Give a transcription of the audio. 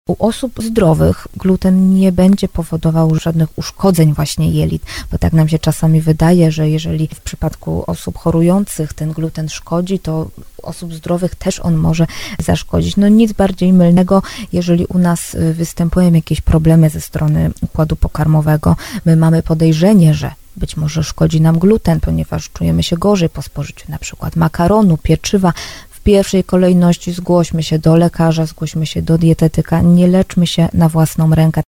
U osób zdrowych gluten nie będzie powodował żadnych uszkodzeń właśnie jelit, bo tak nam się czasami wydaje, że jeżeli w przypadku osób chorujących ten gluten szkodzi, to osób zdrowych też on może zaszkodzić. No nic bardziej mylnego, jeżeli u nas występują jakieś problemy ze strony układu pokarmowego, my mamy podejrzenie, że być może szkodzi nam gluten, ponieważ czujemy się gorzej po spożyciu na przykład makaronu, pieczywa. W pierwszej kolejności zgłośmy się do lekarza, zgłośmy się do dietetyka, nie leczmy się na własną rękę.